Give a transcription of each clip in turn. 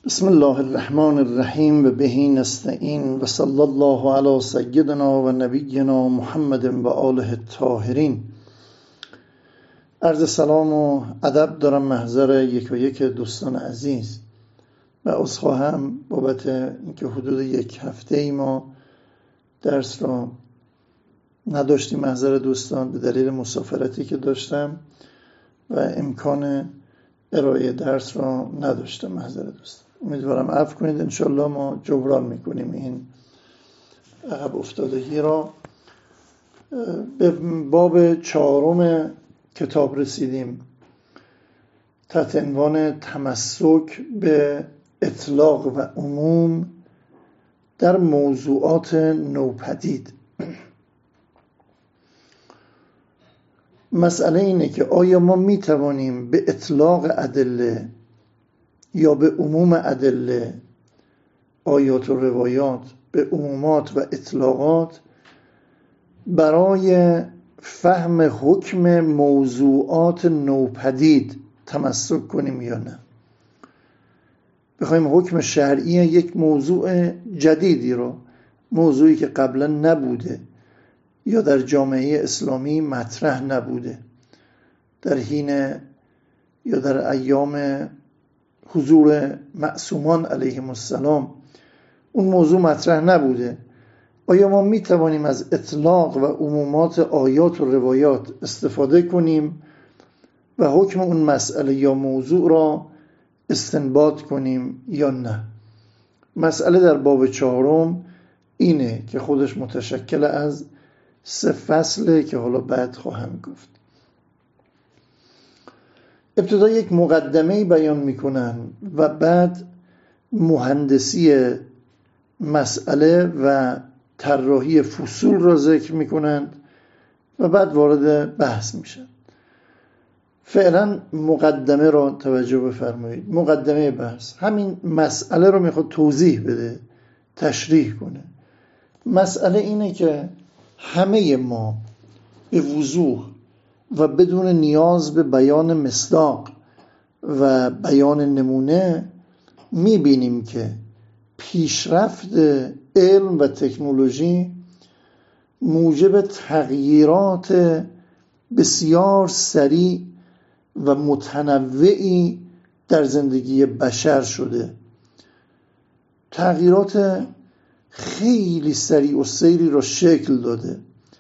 بسم الله الرحمن الرحیم و بهی نستعین و صلی الله علی سیدنا و نبینا محمد و آله الطاهرین. عرض سلام و ادب دارم محضر یک و یک دوستان عزیز و عذرخواهم بابت اینکه حدود یک هفته ما درس را نداشتیم محضر دوستان به دلیل مسافرتی که داشتم و امکان ارائه درس را نداشتم محضر دوستان. امیدوارم عفو کنید، انشالله ما جبران میکنیم این عقب افتادگی را. به باب 4 کتاب رسیدیم تحت عنوان تمسک به اطلاق و عموم در موضوعات نوپدید. مسئله اینه که آیا ما میتوانیم به اطلاق ادله یا به عموم ادله، آیات و روایات، به عمومات و اطلاقات برای فهم حکم موضوعات نوپدید تمسک کنیم یا نه؟ بخوایم حکم شرعی یک موضوع جدیدی رو، موضوعی که قبلا نبوده یا در جامعه اسلامی مطرح نبوده، در حین یا در ایام حضور معصومان علیهم السلام اون موضوع مطرح نبوده، آیا ما می توانیم از اطلاق و عمومات آیات و روایات استفاده کنیم و حکم اون مسئله یا موضوع را استنباط کنیم یا نه؟ مسئله در باب 4 اینه که خودش متشکل از 3 فصله که حالا بعد خواهم گفت. ابتدا یک مقدمه بیان میکنن و بعد مهندسی مسئله و طراحی فصول را ذکر میکنند و بعد وارد بحث میشن. فعلا مقدمه را توجه بفرمایید. مقدمه بحث همین مسئله رو میخواد توضیح بده، تشریح کنه. مسئله اینه که همه ما به وضوح و بدون نیاز به بیان مصداق و بیان نمونه میبینیم که پیشرفت علم و تکنولوژی موجب تغییرات بسیار سریع و متنوعی در زندگی بشر شده. تغییرات خیلی سریع و سیری را شکل داده.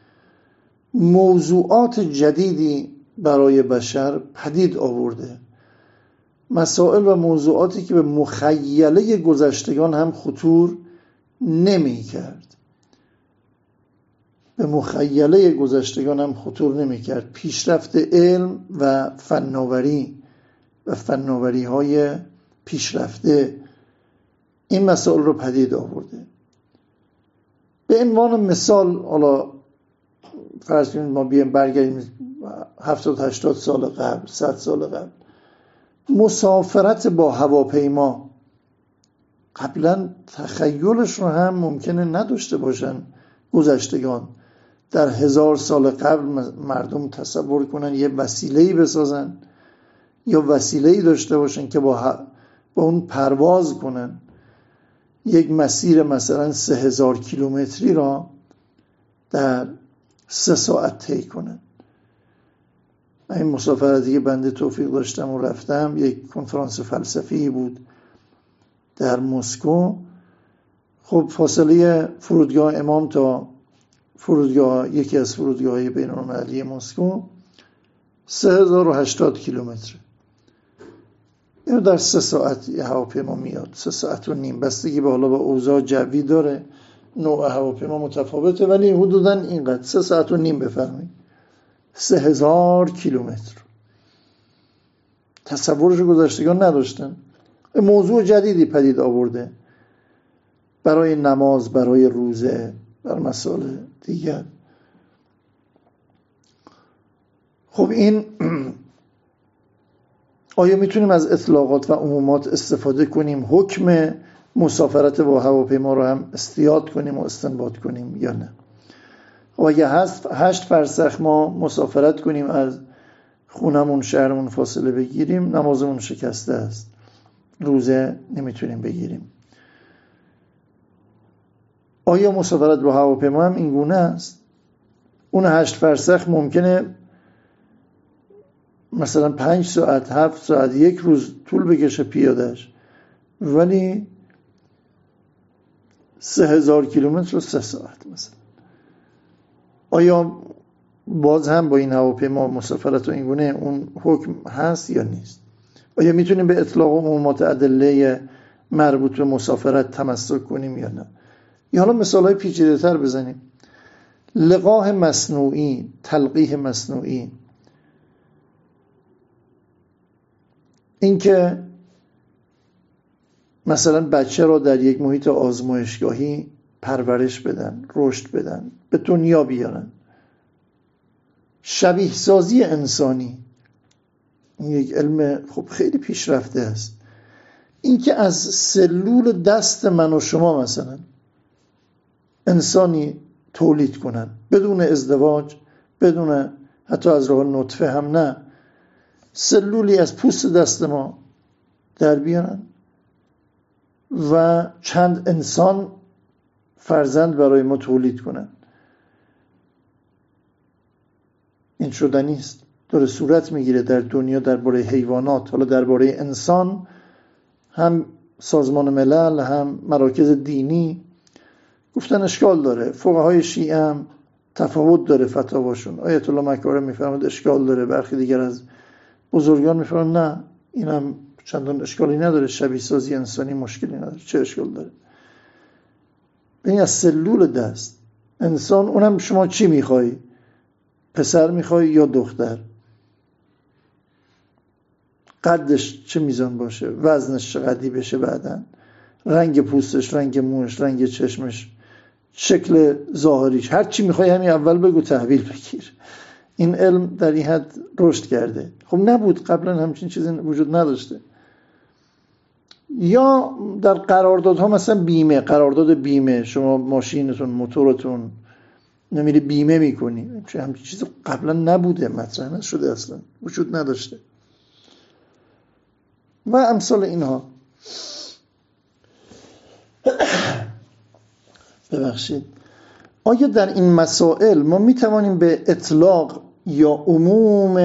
موضوعات جدیدی برای بشر پدید آورده. مسائل و موضوعاتی که به مخیله گذشتگان هم خطور نمی کرد. به مخیله گذشتگان هم خطور نمی کرد. پیشرفت علم و فناوری و فناوری های پیشرفته این مسائل رو پدید آورده. به عنوان مثال، حالا فرض کنید ما بیایم برگردیم 70-80 سال قبل، 100 سال قبل، مسافرت با هواپیما قبلا تخیلش رو هم ممکنه نداشته باشن گذشتگان. در 1000 سال قبل مردم تصور کنن یه وسیله‌ای بسازن یا وسیله‌ای داشته باشن که با اون پرواز کنن، یک مسیر مثلا 3000 کیلومتری را در 3 ساعت طی کنن. این مسافرتی که بنده توفیق داشتم و رفتم، یک کنفرانس فلسفی بود در مسکو. خب فاصله فرودگاه امام تا فرودگاه، یکی از فرودگاه‌های بین‌المللی مسکو 3080 کیلومتر. اینو در 3 ساعت یه هواپیما میاد، 3 ساعت و نیم، بستگی به حالا با اوضاع جوی داره، نوع هواپیما متفاوته، ولی حدوداً اینقدر، 3 ساعت و نیم بفرمایید، 3000 کیلومتر. تصورش گذشتگان نداشتن. موضوع جدیدی پدید آورده برای نماز، برای روزه، بر مسائل دیگر. خب این آیا میتونیم از اطلاقات و عمومات استفاده کنیم، حکم مسافرت با هواپیما رو هم استیاد کنیم و استنباط کنیم یا نه؟ خب اگه 8 فرسخ ما مسافرت کنیم، از خونمون شهرمون فاصله بگیریم، نمازمون شکسته است. روزه نمیتونیم بگیریم. آیا مسافرت با هواپیما هم این گونه است؟ اون 8 فرسخ ممکنه مثلا 5 ساعت 7 ساعت 1 روز طول بکشه پیادهش، ولی 3000 کیلومتر و 3 ساعت مثلا. آیا باز هم با این هواپیما مسافرت و این گونه اون حکم هست یا نیست؟ آیا میتونیم به اطلاق عمومات ادله مربوط به مسافرت تمسک کنیم یا نه؟ یا حالا مثالهای پیچیده تر بزنیم. لقاح مصنوعی، تلقیح مصنوعی، این که مثلا بچه را در یک محیط آزمایشگاهی پرورش بدن، رشد بدن، به دنیا بیارن. شبیه سازی انسانی، این یک علم خب خیلی پیشرفته است. این که از سلول دست من و شما مثلا انسانی تولید کنن بدون ازدواج، بدون حتی از راه نطفه هم نه، سلولی از پوست دست ما در بیارن و چند انسان فرزند برای ما تولید کنن. این شدنی است، داره صورت میگیره در دنیا درباره حیوانات. حالا درباره انسان هم سازمان ملل هم مراکز دینی گفتن اشکال داره. فقهای شیعه هم تفاوت داره فتاواشون. آیت الله مکارم میفرماد اشکال داره، برخی دیگر از بزرگان میفرماد نه این هم چندان اشکالی نداره، شبیه سازی انسانی مشکلی نداره. چه اشکال داره؟ این از سلول دست انسان. اونم شما چی میخوای؟ پسر میخوای یا دختر؟ قدش چه میزان باشه؟ وزنش چقدری بشه؟ بعدن رنگ پوستش، رنگ موش، رنگ چشمش، شکل ظاهریش، هر چی میخوای همین اول بگو تحویل بگیر. این علم در این حد رشد کرده. خب نبود قبلا، همچین چیزی وجود نداشته. یا در قراردادها مثلا بیمه، قرارداد بیمه، شما ماشینتون، موتورتون نمیری بیمه میکنی، همچین چیزی قبلا نبوده، مطرح نشده، اصلا وجود نداشته و امثال اینها. ببخشید، آیا در این مسائل ما میتوانیم به اطلاق یا عموم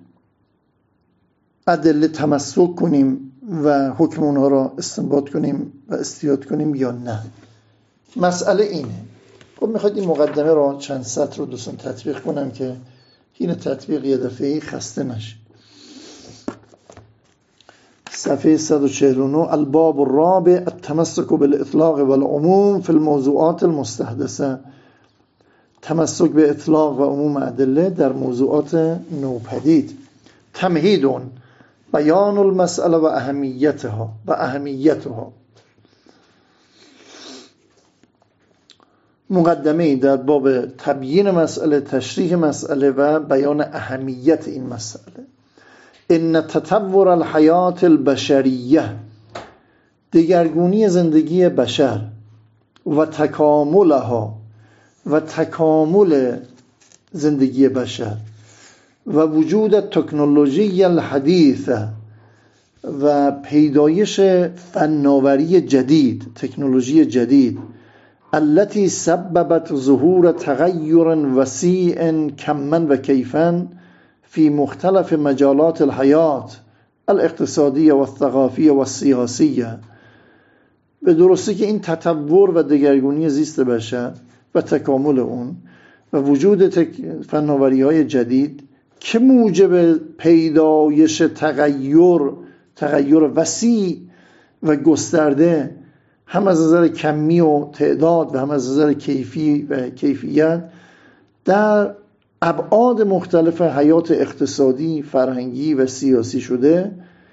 ادله تمسک کنیم و حکم اونها را استنباط کنیم و استیاد کنیم یا نه؟ مسئله اینه. خب میخواید این مقدمه را چند سطر رو دوستان تطبیق کنم که این تطبیق یه دفعه خسته نشه. صفحه 149 الباب الرابع التمسك بالاطلاق والعموم في الموضوعات المستحدثه. تمسک به اطلاق و عموم ادله در موضوعات نوپدید. تمهید بیان المسئله و اهمیتها. مقدمه در باب تبیین مسئله، تشریح مسئله و بیان اهمیت این مسئله. ان تطور الحیات البشریه، دگرگونی زندگی بشر، و تکاملها، و تکامل زندگی بشر، و وجود تکنولوژی الحدیثه، و پیدایش فناوری جدید، تکنولوژی جدید، التي سببت ظهور تغير وسيع كما وكيفا في مختلف مجالات الحياة الاقتصادية والثقافية والسياسية. به درستی که این تطور و دگرگونی زیست بشر و تکامل اون و وجود فناوری‌های جدید که موجب پیدایش تغییر وسیع و گسترده، هم از نظر کمی و تعداد و هم از نظر کیفی و کیفیت، در ابعاد مختلف حیات اقتصادی، فرهنگی و سیاسی شده،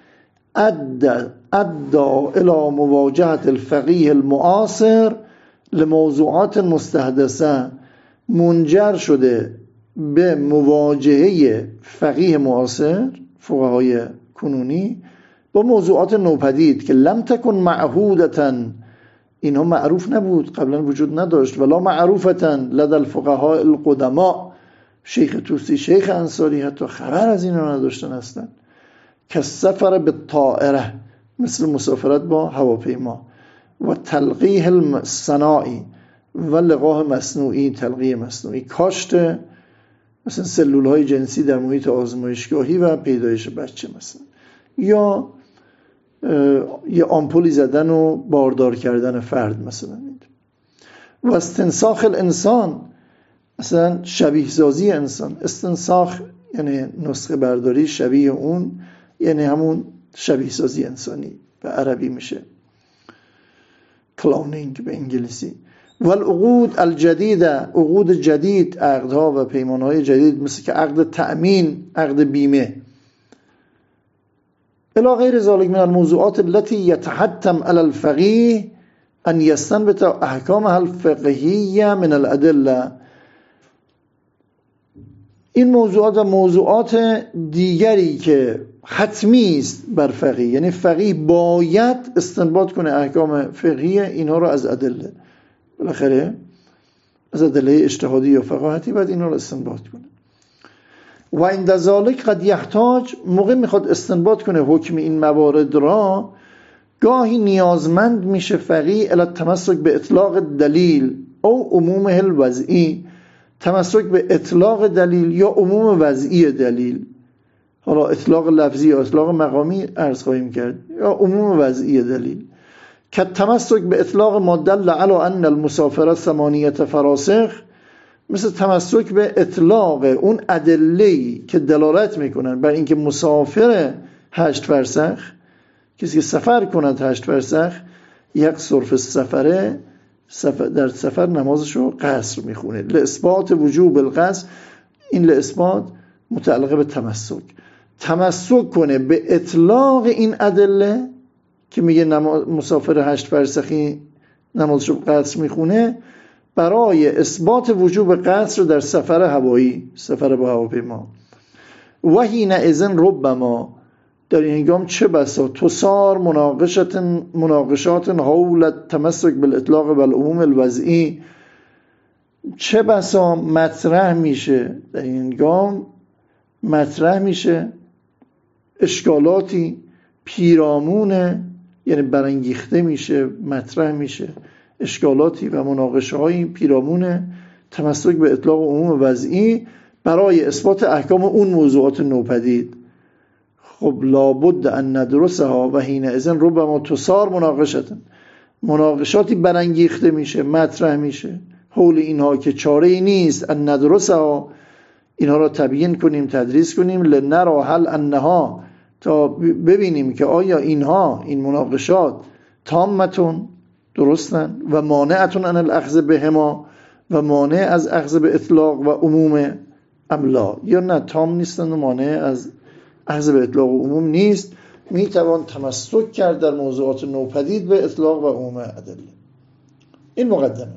ادى الى مواجهة الفقيه المعاصر لموضوعات مستحدثه، منجر شده به مواجهه فقیه معاصر، فقهای کنونی، با موضوعات نوپدید که لم تکن معهودة، اینها معروف نبود، قبلا وجود نداشت، ولا معروفة لدى الفقهاء القدماء، شیخ توسی، شیخ انصاری حتی خبر از اینها نداشتن هستن، که سفر به طائره، مثل مسافرت با هواپیما و تلقیح الصناعی و لقاح مصنوعی، تلقیح مصنوعی، کاشت مثلا سلول های جنسی در محیط آزمایشگاهی و پیدایش بچه مثلا، یا یه آمپولی زدن و باردار کردن فرد مثلا. و استنساخ الانسان، مثلا شبیه سازی انسان. استنساخ یعنی نسخه برداری شبیه اون، یعنی همون شبیه سازی انسانی به عربی میشه کلونینگ به انگلیسی. و العقود الجدیده، عقود جدید، عقدها و پیمانهای جدید، مثل که عقد تأمین، عقد بیمه. الی غیر ذلك من الموضوعات التي يتحتم على الفقيه ان يستنبط احکامها الفقهیه من الادله. این موضوعات و موضوعات دیگری که حتمی است بر فقیه، یعنی فقیه باید استنباط کنه احکام فقهی اینها رو از ادله، بالاخره از ادله اجتهادی یا فقاهتی باید اینها رو استنباط کنه. و عند ذلك قد يحتاج، موقع میخواد استنباط کنه حکم این موارد را، گاهی نیازمند میشه فقیه الی التمسک به اطلاق دلیل او عمومه الوضعی، تمسک به اطلاق دلیل یا عموم وضعی دلیل. حالا اطلاق لفظی یا اطلاق مقامی عرض خواهیم کرد، یا عموم وضعی دلیل. که تمسک به اطلاق ما دل علی ان المسافر 8 فراسخ، مثل تمسک به اطلاق اون ادله‌ای که دلالت میکنن بر اینکه مسافر 8 فرسخ، کسی که سفر کند 8 فرسخ، یک صرف سفره، در سفر نمازشو قصر میخونه. لاثبات وجوب القصر، این لاثبات متعلقه به تمسک کنه به اطلاق این ادله که میگه مسافر 8 فرسخی نمازشو قصر میخونه، برای اثبات وجوب قصر در سفر هوایی، سفر با هواپیما. و حینئذ ربما، در این هنگام چه بسا، تصار مناقشات حول التمسک بالاطلاق و العموم الوضعی، چه بسا مطرح میشه، در این هنگام مطرح میشه اشکالاتی پیرامونه، یعنی برانگیخته میشه، مطرح میشه اشکالاتی و مناقشه های پیرامون تمسک به اطلاق عموم وضعی برای اثبات احکام اون موضوعات نوپدید. خب لابد ان ندرسها و حینئذ ربما تصار مناقشاتی برانگیخته میشه، مطرح میشه حول اینها که چاره ای نیست ان ندرسها، اینها را تبیین کنیم، تدریس کنیم، لنرا هل انها، تا ببینیم که آیا اینها، این مناقشات تامتون، درستن، و مانعتون عن الاخذ بهما، و مانع از اخذ به اطلاق و عموم املا، یا نه تام نیستن و مانع از اخذ به اطلاق و عموم نیست. میتوان تمسک کرد در موضوعات نوپدید به اطلاق و عموم ادله. این مقدمه.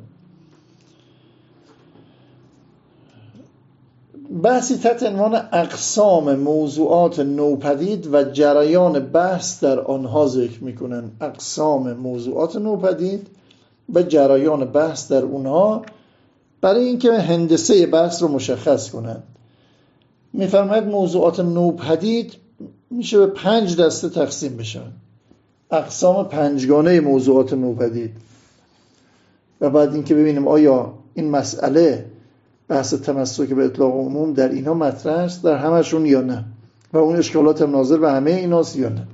بحثی تحت عنوان اقسام موضوعات نوپدید و جریان بحث در آنها ذکر میکنن. اقسام موضوعات نوپدید و جریان بحث در اونها، برای اینکه هندسه بحث رو مشخص کنند. میفرماید موضوعات نوپدید میشه به 5 دسته تقسیم بشن، اقسام 5گانه موضوعات نوپدید. و بعد اینکه ببینیم آیا این مسئله بحث تمسک به اطلاق عموم در اینها مطرح است، در همشون یا نه، و اون اشکالات ناظر به همه ایناست یا نه.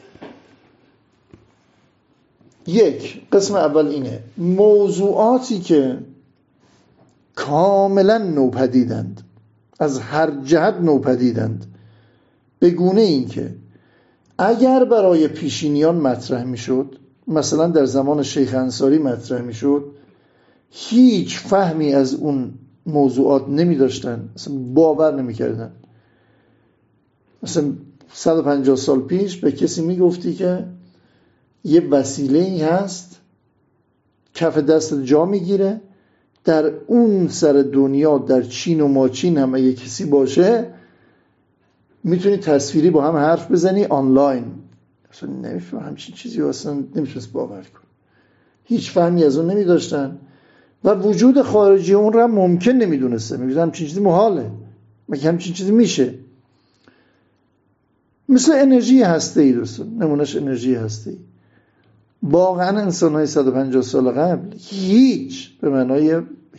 یک، قسم اول اینه موضوعاتی که کاملا نوپدیدند، از هر جهت نوپدیدند، به گونه این که اگر برای پیشینیان مطرح میشد، مثلا در زمان شیخ انصاری مطرح میشد، هیچ فهمی از اون موضوعات نمی داشتن، مثلا باور نمی کردن. مثلا 150 سال پیش به کسی می گفتی که یه وسیله‌ای هست کف دست جا می گیره، در اون سر دنیا، در چین و ماچین هم اگه کسی باشه میتونی تصویری با هم حرف بزنی آنلاین. اصلا نمیفهم همچین چیزی اصلا نمیتونست باور کن. هیچ فهمی از اون نمی داشتن و وجود خارجی اون را ممکن نمیدونسته. میگفتن همچین چیزی محاله، مگه همچین چیزی میشه؟ مثل انرژی هسته‌ای دوستان، نمونهش انرژی هسته‌ای. واقعا انسان‌های 150 سال قبل هیچ، به معنای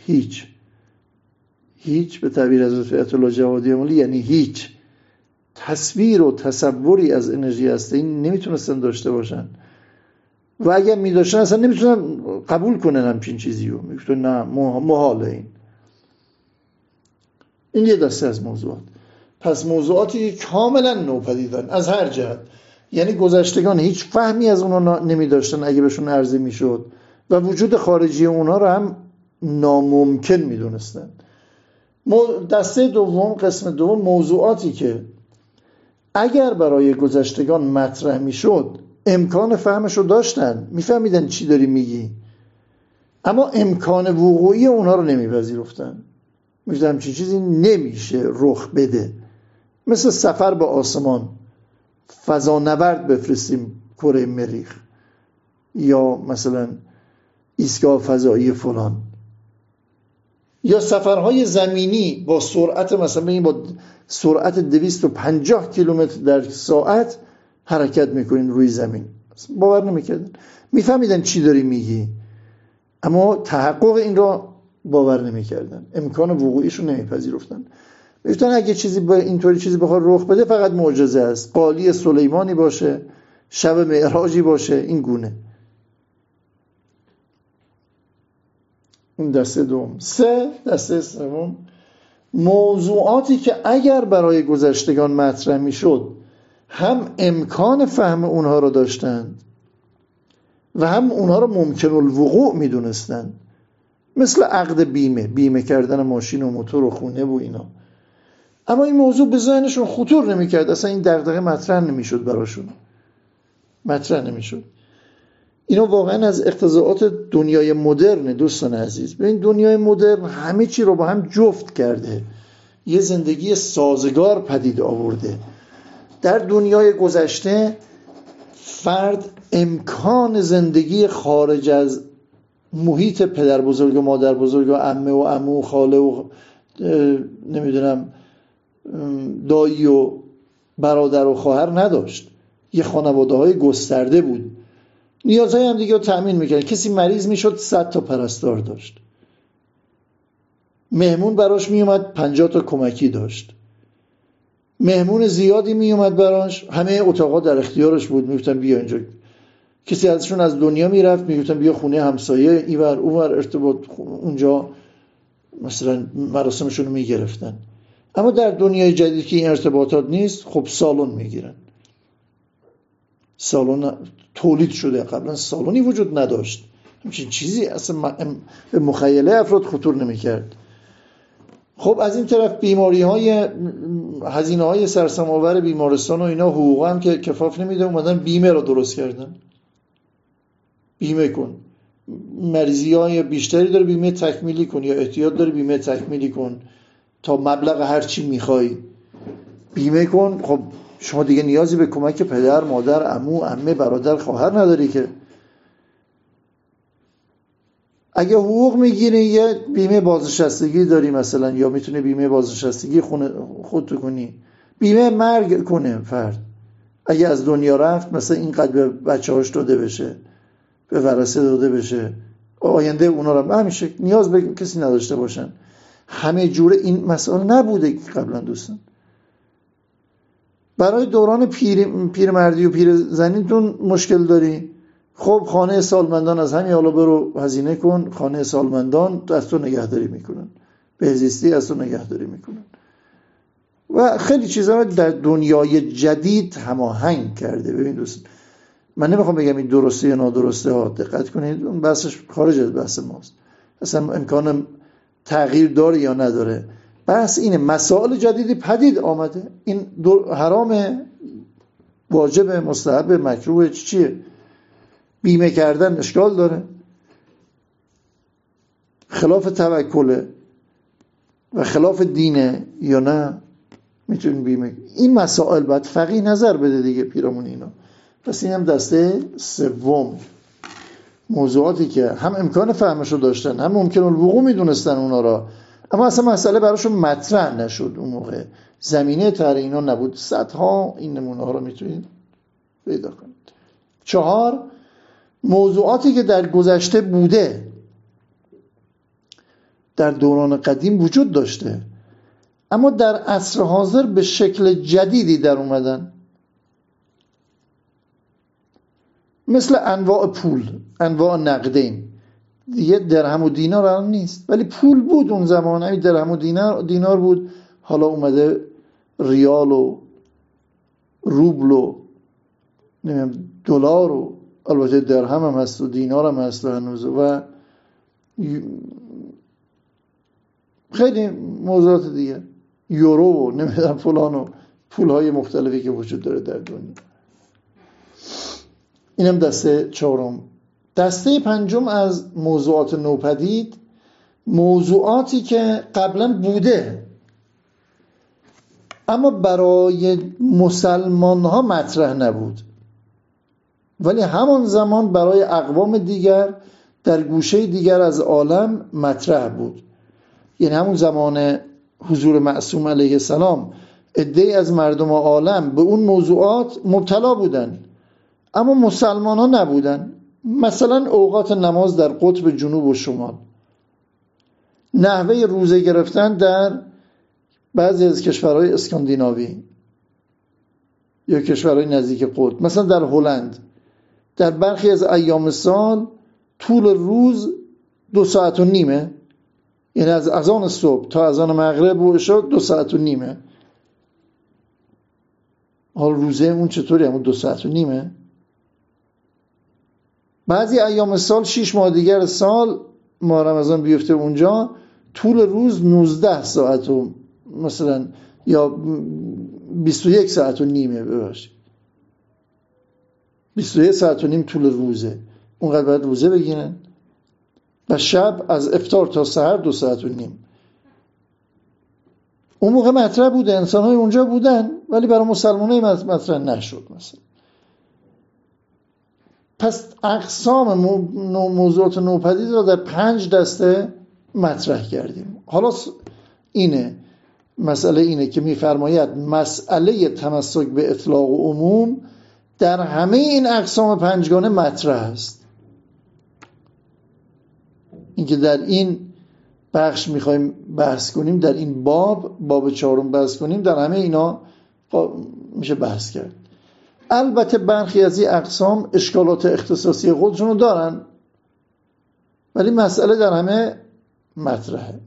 هیچ به تعبیر حضرت آیت الله جوادی امالی یعنی هیچ تصویر و تصوری از انرژی هسته‌ای نمیتونستن داشته باشن و اگر میداشتن اصلا نمیتونن قبول کنن همچین چیزی رو. میگفتن نه محاله. این یه دسته از موضوعات. پس موضوعاتی کاملا نوپدیدن از هر جهت، یعنی گذشتگان هیچ فهمی از اونا نمی داشتن اگه بهشون عرضه می شد و وجود خارجی اونا رو هم ناممکن می دونستن. دسته دوم، قسم دوم، موضوعاتی که اگر برای گذشتگان مطرح می شد امکان فهمش رو داشتن، می فهمیدن چی داری میگی، اما امکان وقوعی اونا رو نمی پذیرفتن. می فهمیدن چی چیزی نمیشه رخ بده، مثل سفر به آسمان، فضانورد بفرستیم کره مریخ، یا مثلا ایستگاه فضایی فلان، یا سفرهای زمینی با سرعت مثلا با سرعت 250 کیلومتر در ساعت حرکت میکنین روی زمین. باور نمیکردن، میفهمیدن چی داری میگی اما تحقق این را باور نمیکردن، امکان وقوعیش رو نمیپذیرفتن. میگفتن اگه چیزی با اینطوری چیزی بخواد رخ بده فقط معجزه است، قالی سلیمانی باشه، شب معراجی باشه، این گونه. این دسته دوم. دسته سوم، موضوعاتی که اگر برای گذشتگان مطرح میشد هم امکان فهم اونها رو داشتند و هم اونها رو ممکن الوقوع میدونستند، مثل عقد بیمه کردن ماشین و موتور و خونه و اینا. اما این موضوع به ذهنشون خطور نمیکرد، اصلا این دغدغه مطرح نمیشد براشون، مطرح نمیشد. اینا واقعا از اقتضاعات دنیای مدرن دوستان عزیز. ببین دنیای مدرن همه چی رو با هم جفت کرده، یه زندگی سازگار پدید آورده. در دنیای گذشته فرد امکان زندگی خارج از محیط پدر بزرگ و مادر بزرگ و عمه و عمو و خاله و نمیدونم دایی و برادر و خواهر نداشت. یه خانواده های گسترده بود، نیازهای هم دیگه رو تأمین میکرد. کسی مریض میشد 100 تا پرستار داشت، مهمون براش میومد 50 تا کمکی داشت، مهمون زیادی میومد براش، همه اتاقا در اختیارش بود، میگفتن بیا اینجا. کسی ازشون از دنیا میرفت میگفتن بیا خونه همسایه، اینور اونور ارتباط اونجا مثلا مراسمشون رو میگرفتن. اما در دنیای جدید که این ارتباطات نیست، خب سالن میگیرن. سالن تولید شده، قبلا سالنی وجود نداشت، همچین چیزی اصلا به مخیله افراد خطور نمیکرد. خب از این طرف بیماری های هزینه های سرسام آور بیمارستان و اینا حقوق هم که کفاف نمیده، اومدن بیمه رو درست کردن. بیمه کن، مریضی های بیشتری داره بیمه تکمیلی کن، یا احتیاط داره بیمه تکمیلی کن، تا مبلغ هر چی میخوای بیمه کن. خب شما دیگه نیازی به کمک پدر، مادر، عمو، عمه، برادر، خواهر نداری که. اگه حقوق میگیری یه بیمه بازنشستگی داری مثلا، یا میتونه بیمه بازنشستگی خودتو کنی، بیمه مرگ کنه فرد اگه از دنیا رفت، مثلا اینقدر به بچه‌هاش داده بشه، به ورثه داده بشه، آینده اونا رو همیشه نیاز به کسی نداشته باشن. همه جوره این مسئله نبوده قبلا دوستان. برای دوران پیرمردی و پیرزنیتون مشکل داری، خب خانه سالمندان از همین حالا برو هزینه کن، خانه سالمندان از تو نگهداری میکنن، بهزیستی از تو نگهداری میکنن و خیلی چیزا رو در دنیای جدید هماهنگ کرده. ببین دوستان، من نمیخوام بگم این درسته یا نادرسته ها، دقت کنید اون بحثش خارج از بحث ماست، اصلا امکان تغییر داره یا نداره. بحث اینه مسائل جدیدی پدید آمده، این حرام، واجب، مستحب، مکروه، چیه؟ بیمه کردن اشکال داره، خلاف توکله و خلاف دینه یا نه میتونین بیمه. این مسائل باید فقیه نظر بده دیگه پیرامون اینا. پس این هم دسته سوم، موضوعاتی که هم امکان فهمش رو داشتن هم ممکن الوقوع میدونستن اونا را، اما اصلا مسئله براشون مطرح نشد اون موقع، زمینه طرح اینا نبود. صدها این نمونه ها رو میتونید پیدا کنید. 4 موضوعاتی که در گذشته بوده در دوران قدیم وجود داشته اما در عصر حاضر به شکل جدیدی در اومدن، مثل انواع پول، انواع نقدین. دیگه درهم و دینار الان نیست، ولی پول بود اون زمان. همین درهم و دینار بود، حالا اومده ریال و روبل و دلار و البته درهم هم هست و دینار هم هست هنوز و خیلی موضوعات دیگه، یورو و نمیدونم فلان و پولهای مختلفی که وجود داره در دنیا. اینم دسته 4. دسته 5 از موضوعات نوپدید، موضوعاتی که قبلا بوده اما برای مسلمان ها مطرح نبود، ولی همان زمان برای اقوام دیگر در گوشه دیگر از عالم مطرح بود. یعنی همون زمان حضور معصوم علیه السلام عده‌ای از مردم عالم به اون موضوعات مبتلا بودن اما مسلمان ها نبودن. مثلا اوقات نماز در قطب جنوب و شمال، نحوه روزه گرفتن در بعضی از کشورهای اسکاندیناوی یا کشورهای نزدیک قطب، مثلا در هلند در برخی از ایام سال طول روز 2.5 ساعت، یعنی از اذان صبح تا اذان مغرب و عشا 2.5 ساعت. حال روزه اون چطوری؟ همون 2.5 ساعت. بعضی ایام سال 6 ماه دیگر سال ماه رمضان بیفته اونجا طول روز 19 ساعت و مثلا یا 21 ساعت و نیمه، ببخشید 21 ساعت و نیم طول روزه. اونقدر باید روزه بگیرن و شب از افطار تا سحر 2.5 ساعت. اون موقع مطرح بوده، انسان‌های اونجا بودن ولی برای مسلمان‌ها مطرح نشد مثلا. پس اقسام موضوعات نوپدید را در 5 دسته مطرح کردیم. حالا مسئله اینه که می‌فرماید مسئله تمسک به اطلاق و عموم در همه این اقسام 5 گانه مطرح است. اینکه در این بخش می‌خوایم بحث کنیم، در این باب 4 بحث کنیم، در همه اینا میشه بحث کرد. البته برخی از این اقسام اشکالات اختصاصی خودشونو دارن ولی مسئله در همه مطرحه.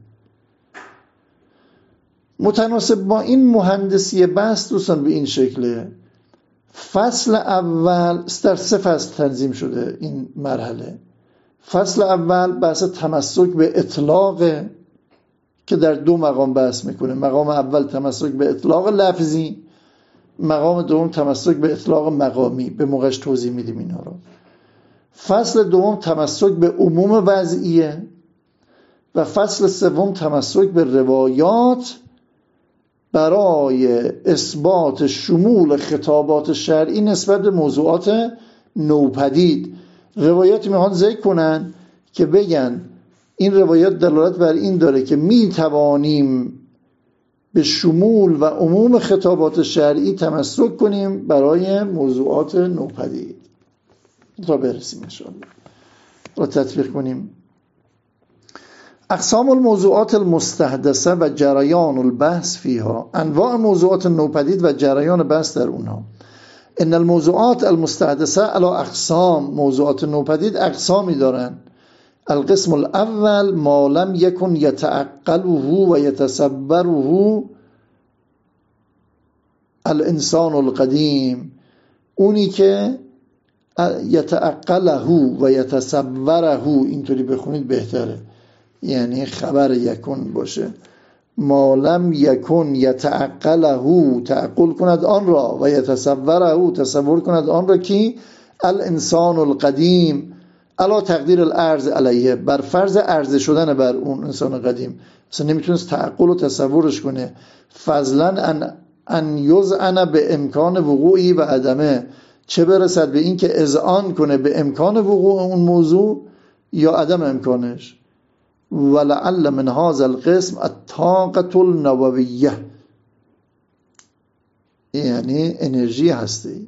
متناسب با این مهندسی بحث دوستان به این شکله: فصل اول در 3 فصل تنظیم شده این مرحله. فصل اول بحث تمسک به اطلاق که در 2 مقام بحث میکنه. مقام اول تمسک به اطلاق لفظی، مقام دوم تمسک به اطلاق مقامی. به موقعش توضیح میدیم اینا رو. فصل دوم تمسک به عموم وضعیه و فصل سوم تمسک به روایات برای اثبات شمول خطابات شرعی نسبت به موضوعات نوپدید. روایاتی میخوان ذکر کنن که بگن این روایات دلالت بر این داره که میتوانیم به شمول و عموم خطابات شرعی تمسک کنیم برای موضوعات نوپدید تا برسیم انشاءالله و تطبیق کنیم. اقسام الموضوعات المستحدثه و جریان البحث فیها، انواع موضوعات نوپدید و جریان بحث در اونها. ان الموضوعات المستحدثه علی اقسام، موضوعات نوپدید اقسامی دارن. القسم الاول ما لم یکن یتعقله و یتصوره الانسان القدیم، اونی که یتعقله و یتصوره، اینطوری بخونید بهتره، یعنی خبر یکن باشه. ما لم یکن یتعقله، تعقل کند آن را، و یتصوره، تصور کند آن را، کی؟ الانسان القدیم، علا تقدیر الارض علیه، بر فرض عرضه شدن بر اون انسان قدیم. اصلا نمیتونست تعقل و تصورش کنه. فضلا ان یذعن به امکان وقوعی و عدمه، چه برسد به این که اذعان کنه به امکان وقوع اون موضوع یا عدم امکانش. ولعل من هذا القسم الطاقة النوویه، یعنی انرژی هستی.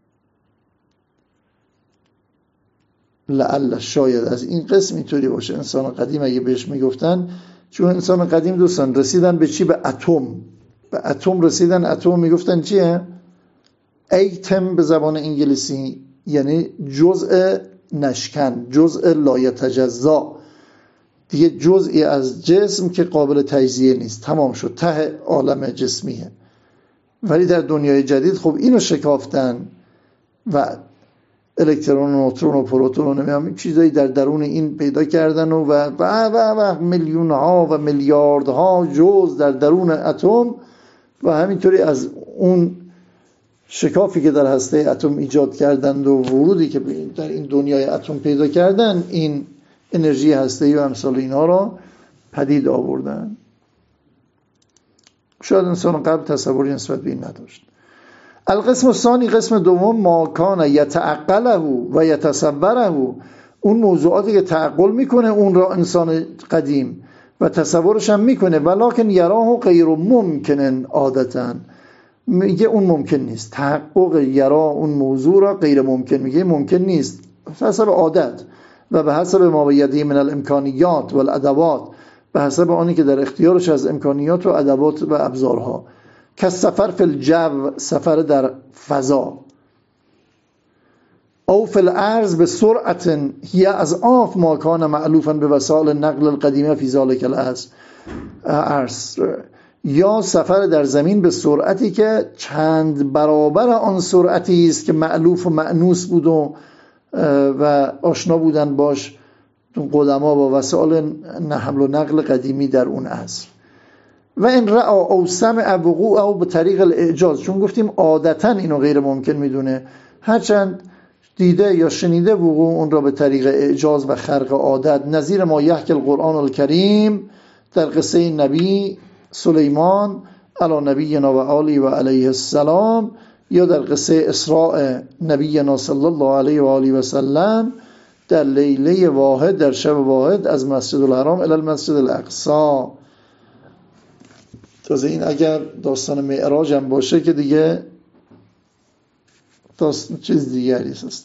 لعل شاید از این قسم اینطوری باشه. انسان قدیم اگه بهش میگفتن، چون انسان قدیم دوستان رسیدن به چی؟ به اتم. به اتم رسیدن. اتم میگفتن چیه؟ ایتم به زبان انگلیسی، یعنی جزء نشکن، جزء لایتجزا، دیگه جزئی از جسم که قابل تجزیه نیست، تمام شد، ته عالم جسمیه. ولی در دنیای جدید خب اینو شکافتن و الکترون و نوترون و پروتون و نمیدونم چیزایی در درون این پیدا کردن و میلیون ها و میلیاردها جزء در درون اتم و همینطوری از اون شکافی که در هسته اتم ایجاد کردند و ورودی که در این دنیای اتم پیدا کردن، این انرژی هسته‌ای و امثال اینها را پدید آوردن. شاید انسان قبل تصوری نسبت به این نداشت. القسم الثانی، قسم دوم، ما کان یتعقله و یتصوره، اون موضوعاتی که تعقل میکنه اون را انسان قدیم و تصورش هم میکنه، ولکن یراه غیر ممکن عادتا، میگه اون ممکن نیست. تحقق یرا اون موضوع را غیر ممکن، میگه ممکن نیست به حسب عادت و به حسب ما بیده من الامکانیات و الادوات، به حسب آنی که در اختیارش از امکانیات و ادوات و ابزارها. که سفر فی الجو، سفر در فضا، او فی الارض به سرعت هی از آف ما کان معلوفا به وسائل نقل القدیمه فی ذالک العصر، یا سفر در زمین به سرعتی که چند برابر آن سرعتی است که مألوف و مأنوس بود و آشنا بودن باش قدما با وسائل حمل و نقل قدیمی در اون عصر. و این رأى او سمع وقوع او به طریق الاعجاز، چون گفتیم عادتا اینو غیر ممکن میدونه، هرچند دیده یا شنیده وقوع اون را به طریق اعجاز و خرق عادت، نظیر ما یحکی القرآن الکریم در قصه نبی سلیمان علی نبینا و آله و علیه السلام، یا در قصه اسراء نبینا صلی الله علیه و آله و سلم در لیله واحد، در شب واحد از مسجد الحرام الی المسجد الاقصی. تازه این اگر داستان معراج هم باشه که دیگه داستان چیز دیگری است.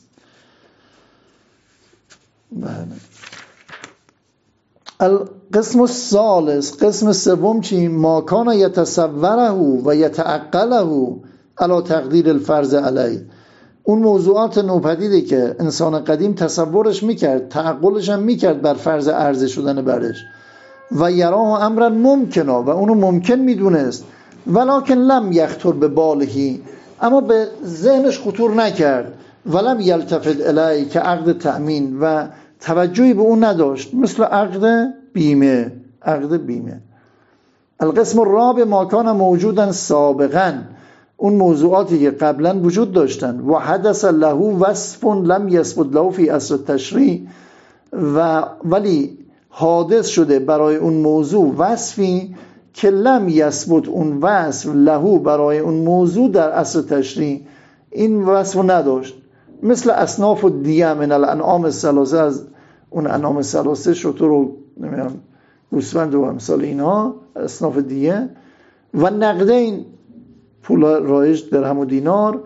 القسم الثالث، قسم سوم چی؟ ما کان یتصوره و یتعقله علی تقدیر الفرض علی، اون موضوعات نوپدیدی که انسان قدیم تصورش میکرد، تعقلش هم میکرد بر فرض عرضه شدن برش، و یراه امرا ممکنا، و اونو ممکن میدونست، ولکن لم یخطر به بالهی، اما به ذهنش خطور نکرد، ولم یلتفت الی، که عقد تأمین و توجهی به اون نداشت، مثل عقد بیمه. عقد بیمه. القسم الرابع ما کان موجودا سابقا، اون موضوعاتی که قبلا وجود داشتن، و حدث له وصف لم یثبت له فی اصل التشریع، ولی حادث شده برای اون موضوع وصفی که لم یثبت اون وصف له برای اون موضوع در اصل تشریع این وصف نداشت، مثل اصناف و دیه من الانعام الثلاثه، از اون انعام الثلاثه شتر و نمیدونم گوسفند و امثال اینها اصناف دیه، و نقدین پول رایج درهم و دینار،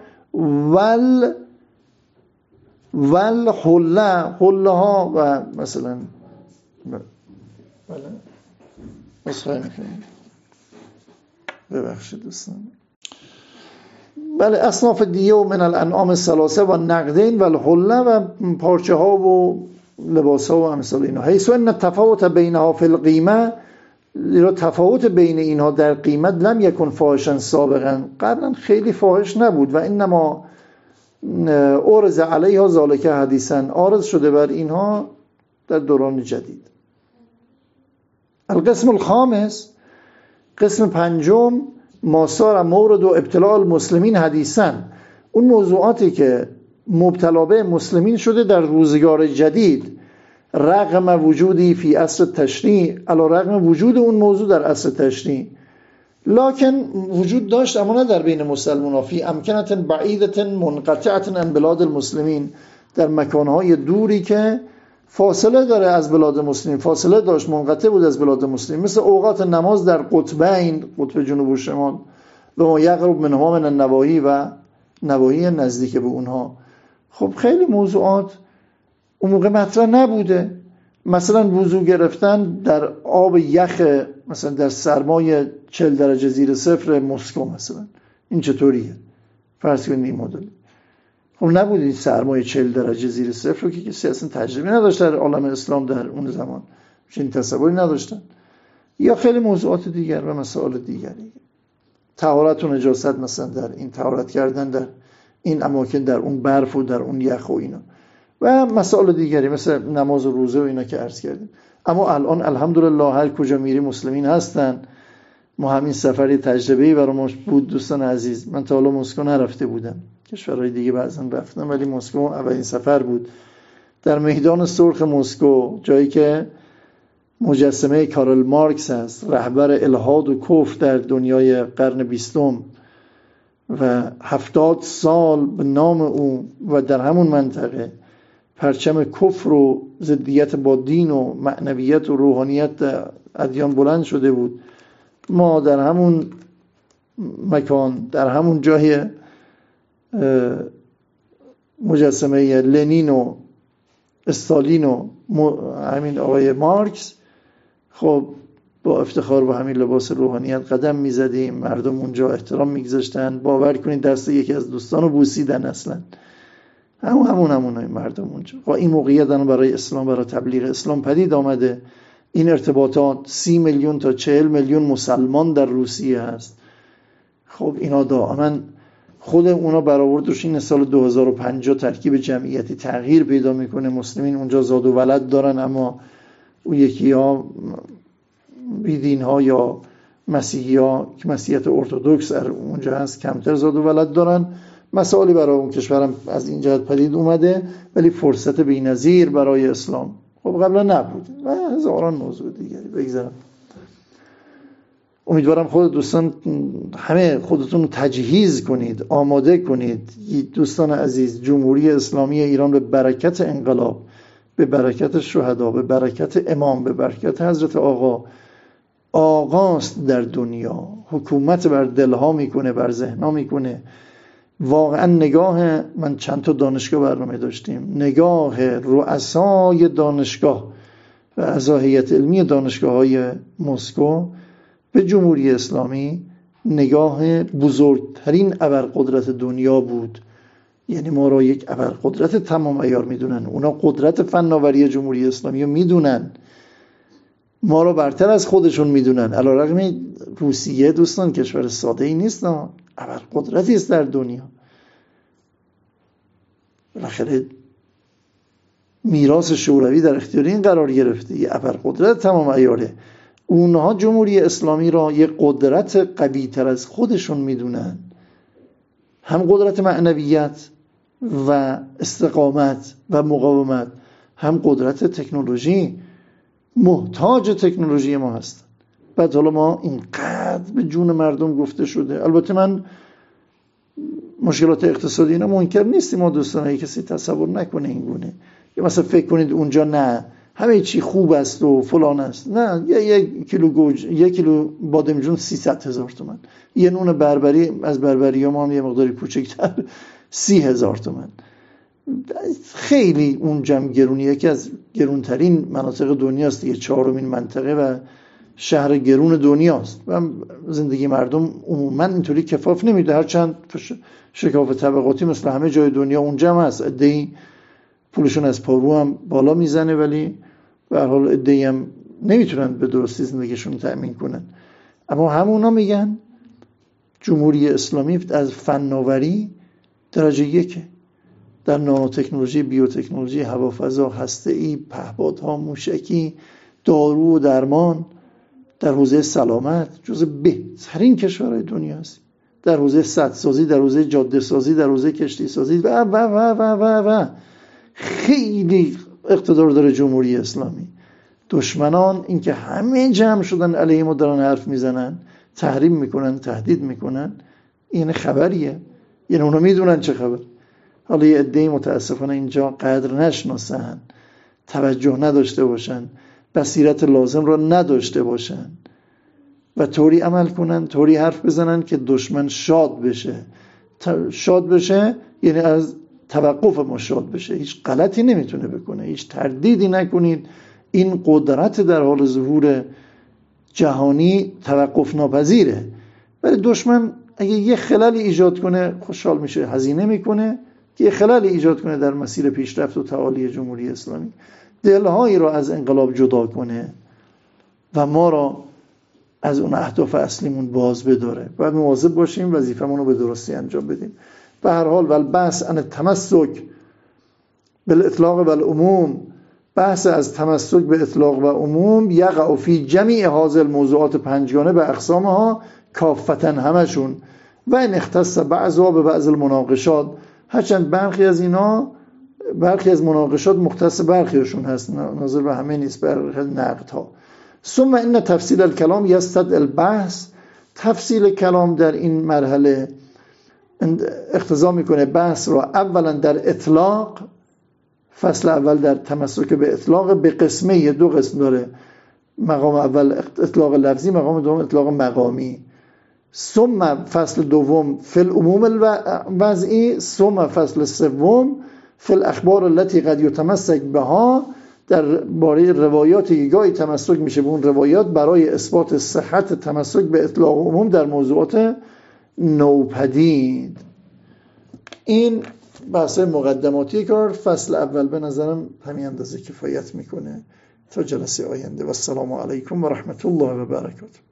حله ها و مثلا ببخشید دوستان، بله اصناف دیه و من الانعام الثلاثه و نقدین و الحله و پارچه ها و لباس ها و امثال اینها. حیث ان تفاوت بینها فی القیمه، تفاوت بین اینها در قیمت لم یکن فاحشا سابقا، قبلا خیلی فاحش نبود، و انما عرض علیها ذالک حدیثا، عرض شده بر اینها در دوران جدید. القسم الخامس، قسم پنجم، ما صار مورد و ابتلاء المسلمین حدیثا، اون موضوعاتی که مبتلا به مسلمین شده در روزگار جدید، رغم وجودی فی اصل تشریع، علی رغم وجود اون موضوع در اصل تشریع، لکن وجود داشت اما نه در بین مسلمان، فی امکنت بعیدت منقطعت عن بلاد المسلمین، در مکانهای دوری که فاصله داره از بلاد مسلمین، فاصله داشت، منقطع بود از بلاد مسلمین، مثل اوقات نماز در قطبین، قطب جنوب و شمال، و ما یقرب منها من النواحی و نواحی نزدیک به اونها. خب خیلی موضوعات اون موقع مطرح نبوده. مثلا وضو گرفتن در آب یخ، مثلا در سرمای 40 درجه زیر صفر مسکو، مثلا این چطوریه؟ فرض کنید این مدل. خب نبود این سرمای 40 درجه زیر صفر رو که کسی اصلا تجربه نداشت در عالم اسلام در اون زمان، چنین تصوری نداشتن. یا خیلی موضوعات دیگر و مسائل دیگری، طهارت و نجاست، مثلا در این طهارت کردن در این اماکن، در اون برف و در اون یخ و اینا، و مسائل دیگری مثل نماز و روزه و اینا که عرض کردیم. اما الان الحمدلله هر کجا میری مسلمین هستن. ما همین سفری تجربه‌ای برای ما بود دوستان عزیز. من تا حالا مسکو نرفته بودم، کشورهای دیگه بعضا رفتم، ولی مسکو اولین سفر بود. در میدان سرخ مسکو، جایی که مجسمه کارل مارکس هست، رهبر الحاد و کفر در دنیای قرن 20 و 70 سال به نام او و در همون منطقه پرچم کفر و ضدیت با دین و معنویت و روحانیت ادیان بلند شده بود. ما در همون مکان، در همون جای مجسمه لنین و استالین و همین آقای مارکس، خب با افتخار با همین لباس روحانیت قدم میزدیم. مردم اونجا احترام میگذاشتن. باور کنید دست یکی از دوستان رو بوسیدن. اصلا همون مردم اونجا. و این موقعیت برای اسلام، برای تبلیغ اسلام پدید آمده. این ارتباطات 30 میلیون تا 40 میلیون مسلمان در روسیه هست. خب اینا دائما خود اونا برآوردش این سال 2050 ترکیب جمعیتی تغییر پیدا میکنه. مسلمین اونجا زاد و ولد دارن، اما اون یکی ها بیدین ها یا مسیحی ها که مسیحیت ارتدوکس اونجا هست کمتر زاد و ولد دارن. مسائلی برای اون کشورم از این جهت پدید اومده، ولی فرصت بی‌نظیر برای اسلام خب قبلا نبود و هزاران موضوع دیگری. بگذارم امیدوارم خود دوستان همه خودتون تجهیز کنید، آماده کنید. دوستان عزیز، جمهوری اسلامی ایران به برکت انقلاب، به برکت شهدا، به برکت امام، به برکت حضرت آقاست در دنیا. حکومت بر دلها میکنه، بر ذهنها میکنه. واقعا نگاه، من چند تا دانشگاه برنامه داشتیم، نگاه رؤسای دانشگاه و اعضای هیئت علمی دانشگاه‌های مسکو به جمهوری اسلامی نگاه بزرگترین ابرقدرت دنیا بود. یعنی ما را یک ابرقدرت تمام عیار میدونن. اونا قدرت فناوری جمهوری اسلامی رو میدونن، ما را برتر از خودشون میدونن. علیرغم روسیه دوستان کشور ساده ای نیست، ابرقدرتی است در دنیا. بالاخره میراث شوروی در اختیار این قرار گرفته، یه ابرقدرت تمام عیاره. اونها جمهوری اسلامی را یک قدرت قوی تر از خودشون میدونن، هم قدرت معنویت و استقامت و مقاومت، هم قدرت تکنولوژی. محتاج تکنولوژی ما هستن. بعد حالا ما اینقدر به جون مردم گفته شده. البته من مشکلات اقتصادی اینا منکر نیستیم، ما دوستان کسی تصور نکنه این گونه، یا مثلا فکر کنید اونجا نه همه چی خوب است و فلان است. نه، یک کیلو گوجه، یک کیلو بادمجون 300,000 تومان، یه نون بربری از بربری ها ما هم یه مقداری کوچکتر 30,000 تومان. خیلی اونجا گرونی، یکی از گرونترین مناطق دنیاست دیگه، 4مین منطقه و شهر گرون دنیاست و زندگی مردم عموما اینطوری کفاف نمیده. هرچند شکاف طبقاتی مثل همه جای دنیا اونجا هم هست، عده‌ای پولشون از پارو هم بالا میزنه، ولی به هر حال عده‌ای هم نمیتونن به درستی زندگیشون تأمین کنن. اما همونا میگن جمهوری اسلامی از فناوری درجه 1 در نانوتکنولوژی، بیوتکنولوژی، هوافضا، هسته‌ای، پهپادها، موشکی، دارو و درمان، در حوزه سلامت جزو بهترین کشورهای دنیا است. در حوزه سدسازی، در حوزه جاده سازی، در حوزه کشتی سازی و و و و و و خیلی اقتدار داره جمهوری اسلامی. دشمنان این که همه جمع شدن علیه ما دارن حرف میزنن، تحریم میکنن، تهدید میکنن، این خبریه. یعنی اونا میدونن چه خبر. حالا یه عده‌ای متاسفانه اینجا قدر نشناسن، توجه نداشته باشن، بصیرت لازم را نداشته باشن و طوری عمل کنن، طوری حرف بزنن که دشمن شاد بشه. شاد بشه یعنی از توقف ما شاد بشه، هیچ غلطی نمیتونه بکنه، هیچ تردیدی نکنید. این قدرت در حال ظهور جهانی توقف ناپذیره، ولی دشمن اگه یه خلالی ایجاد کنه خوشحال میشه، هزینه میکنه که یه خلالی ایجاد کنه در مسیر پیشرفت و تعالی جمهوری اسلامی، دلهایی رو از انقلاب جدا کنه و ما را از اون اهداف اصلیمون باز بداره. باید مواظب باشیم وظیفمون رو به درستی انجام بدیم. به هر حال والبحث عن التمسک بالاطلاق و العموم، بحث از تمسک به اطلاق و عموم، یقع فی جمیع هذه الموضوعات پنجگانه به اقسامها کافتن، همشون، و این اختص بعضها به بعض المناقشات، هرچند برخی از مناقشات مختص برخیشون هست، ناظر به همه نیست، برخی نقدها. ثم ان تفصیل الکلام یستدعی البحث، تفصیل کلام در این مرحله اقتضا میکنه بحث را اولا در اطلاق، فصل اول در تمسک به اطلاق، به قسمه، دو قسم داره، مقام اول اطلاق لفظی، مقام دوم اطلاق مقامی. ثم فصل دوم فی العموم الوضعی، ثم فصل سوم فی الاخبار التي قد یتمسک بها، در باره روایات گاهی تمسک میشه به اون روایات برای اثبات صحت تمسک به اطلاق عموم در موضوعات نوپدید. این بحث مقدماتی کار فصل اول به نظرم همین اندازه کفایت میکنه. تا جلسه آینده و السلام علیکم و رحمت الله و برکاته.